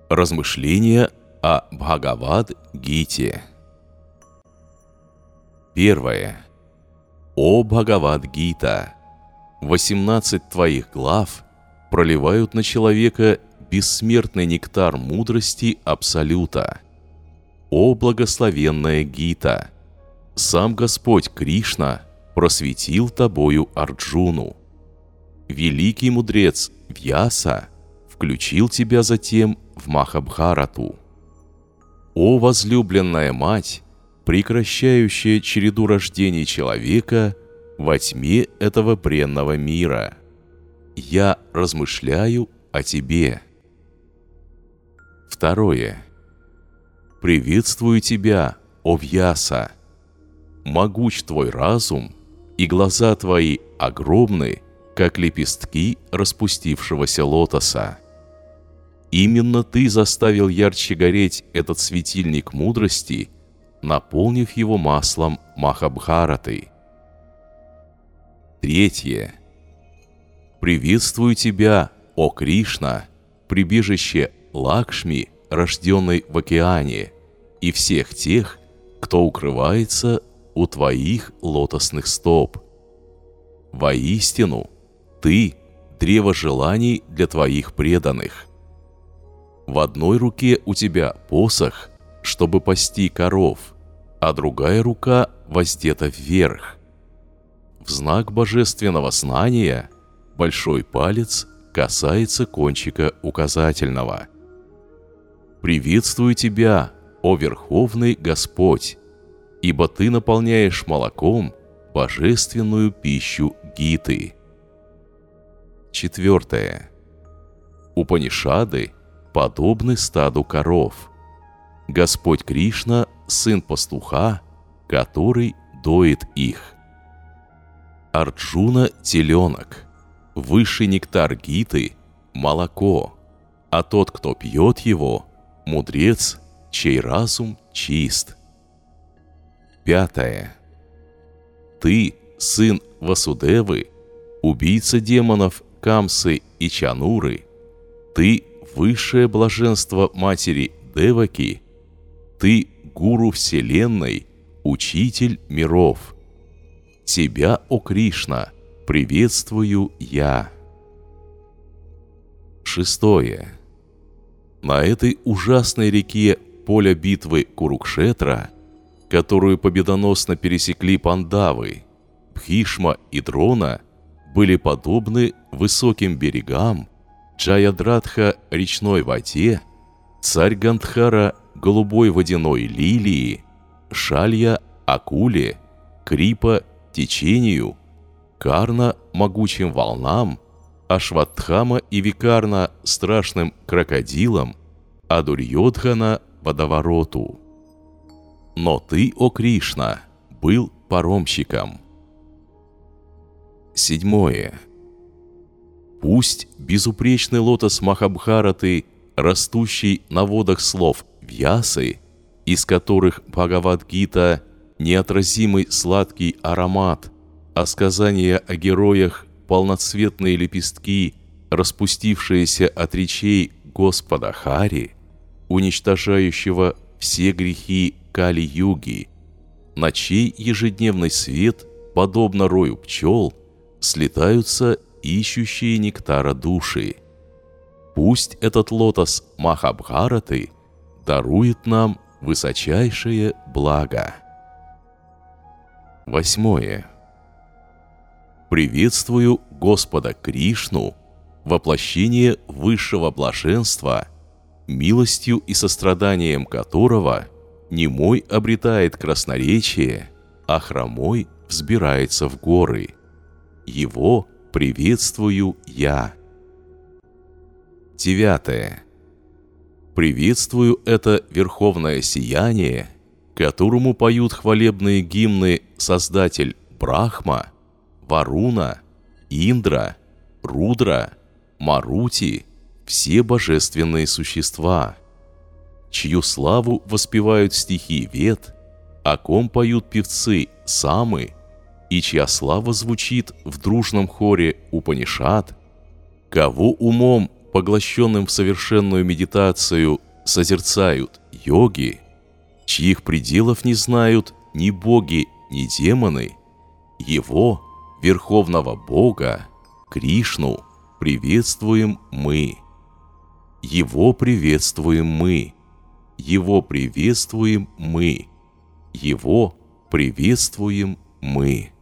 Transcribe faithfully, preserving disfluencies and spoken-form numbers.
Размышления о Бхагавад-гите. Первое. О Бхагавад-гита! восемнадцать твоих глав проливают на человека бессмертный нектар мудрости Абсолюта. О благословенная Гита! Сам Господь Кришна просветил тобою Арджуну. Великий мудрец Вьяса включил тебя затем в Махабхарату. О возлюбленная мать, прекращающая череду рождений человека во тьме этого бренного мира! Я размышляю о тебе. Второе. Приветствую тебя, о Вьяса! Могуч твой разум, и глаза твои огромны, как лепестки распустившегося лотоса. Именно ты заставил ярче гореть этот светильник мудрости, наполнив его маслом Махабхараты. Третье. Приветствую тебя, о Кришна, прибежище Лакшми, рожденной в океане, и всех тех, кто укрывается у твоих лотосных стоп. Воистину, ты – древо желаний для твоих преданных. В одной руке у тебя посох, чтобы пасти коров, а другая рука воздета вверх. В знак божественного знания большой палец касается кончика указательного. Приветствую тебя, о Верховный Господь, ибо ты наполняешь молоком божественную пищу Гиты. Четвертое. Упанишады подобны стаду коров. Господь Кришна – сын пастуха, который доит их. Арджуна – теленок, высший нектар Гиты – молоко, а тот, кто пьет его – мудрец, чей разум чист. Пятое. Ты – сын Васудевы, убийца демонов Камсы и Чануры, ты – высшее блаженство матери Деваки, ты – гуру вселенной, учитель миров. Тебя, о Кришна, приветствую я. Шестое. На этой ужасной реке поля битвы Курукшетра, которую победоносно пересекли пандавы, Бхишма и Дрона были подобны высоким берегам, Джаядратха – речной воде, царь Гандхара – голубой водяной лилии, Шалья – акуле, Крипа – течению, Карна – могучим волнам, Ашватхама и Викарна – страшным крокодилам, а Дурьодхана – водовороту. Но ты, о Кришна, был паромщиком. Седьмое. Пусть безупречный лотос Махабхараты, растущий на водах слов Вьясы, из которых Бхагавад-гита – неотразимый сладкий аромат, а сказания о героях – полноцветные лепестки, распустившиеся от речей Господа Хари, уничтожающего все грехи Кали-юги, на чей ежедневный свет, подобно рою пчел, слетаются ищущие нектара души. Пусть этот лотос Махабхараты дарует нам высочайшее благо. Восьмое. Приветствую Господа Кришну, воплощение высшего блаженства, милостью и состраданием которого немой обретает красноречие, а хромой взбирается в горы. Его приветствую я. Девятое. Приветствую это верховное сияние, которому поют хвалебные гимны Создатель Брахма, Варуна, Индра, Рудра, Марути, все божественные существа, чью славу воспевают стихи Вед, о ком поют певцы Самы, и чья слава звучит в дружном хоре Упанишад, кого умом поглощенным в совершенную медитацию, созерцают йоги, чьих пределов не знают ни боги, ни демоны, его, Верховного Бога, Кришну, приветствуем мы. Его приветствуем мы. Его приветствуем мы. Его приветствуем мы.